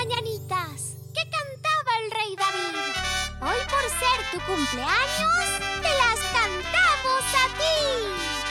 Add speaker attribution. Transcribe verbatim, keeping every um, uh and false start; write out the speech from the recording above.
Speaker 1: mañanitas que cantaba el rey David. Hoy, por ser tu cumpleaños, te las cantamos a ti.